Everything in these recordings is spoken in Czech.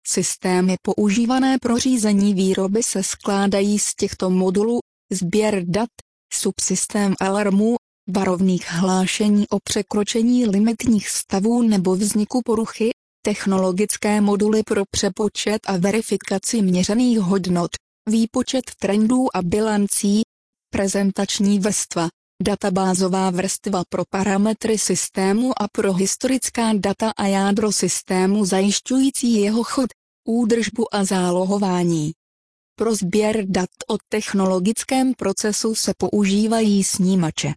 Systémy používané pro řízení výroby se skládají z těchto modulů: sběr dat, subsystém alarmů, varovných hlášení o překročení limitních stavů nebo vzniku poruchy, technologické moduly pro přepočet a verifikaci měřených hodnot, výpočet trendů a bilancí, prezentační vrstva, databázová vrstva pro parametry systému a pro historická data a jádro systému zajišťující jeho chod, údržbu a zálohování. Pro sběr dat o technologickém procesu se používají snímače.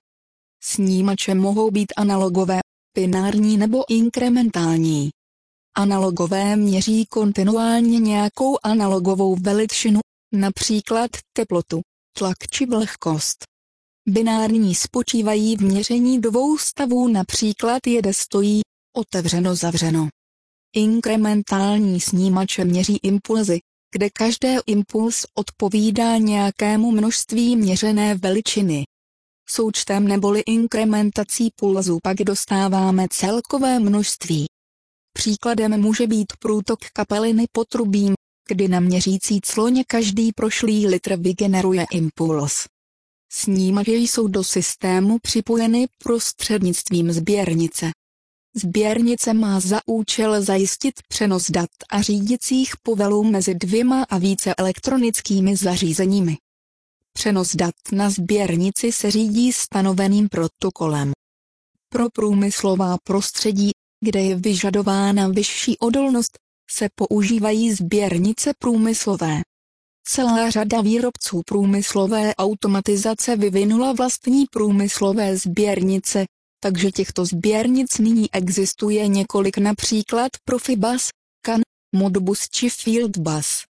Snímače mohou být analogové, binární nebo inkrementální. Analogové měří kontinuálně nějakou analogovou veličinu, například teplotu, tlak či vlhkost. Binární spočívají v měření dvou stavů, například jede stojí, otevřeno zavřeno. Inkrementální snímače měří impulzy, kde každý impuls odpovídá nějakému množství měřené veličiny. Součtem neboli inkrementací pulzu pak dostáváme celkové množství. Příkladem může být průtok kapaliny potrubím, kdy na měřící cloně každý prošlý litr vygeneruje impuls. Snímače jsou do systému připojeny prostřednictvím sběrnice. Sběrnice má za účel zajistit přenos dat a řídicích povelů mezi dvěma a více elektronickými zařízeními. Přenos dat na sběrnici se řídí stanoveným protokolem. Pro průmyslová prostředí, kde je vyžadována vyšší odolnost, se používají sběrnice průmyslové. Celá řada výrobců průmyslové automatizace vyvinula vlastní průmyslové sběrnice, takže těchto sběrnic nyní existuje několik, například Profibus, CAN, Modbus či Fieldbus.